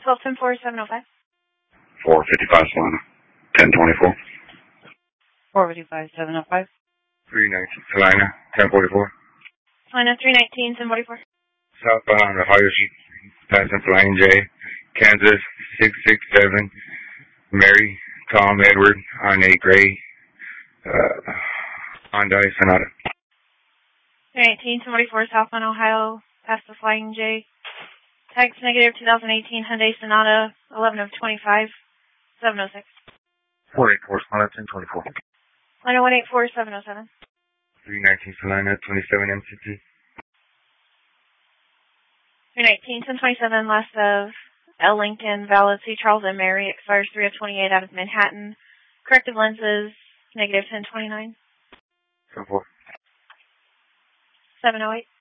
1210-4705. 455 Solana. 1024. 455-705. 319 Salina, 1044. Salina 319, 1044. Southbound Ohio Street, passing Flying J, Kansas 667. Mary, Tom, Edward, on a gray Hyundai Sonata. 319, 1044, southbound Ohio, past the Flying J. Tags negative 2018 Hyundai Sonata, 11 of 25, 706. 484 Solana, 1024. Line 184-707. 319 Salina, 27 MCT. 319-1027, last of L. Lincoln, valid C. Charles and Mary, expires 3 of 28 out of Manhattan. Corrective lenses, negative 1029. 74. 708.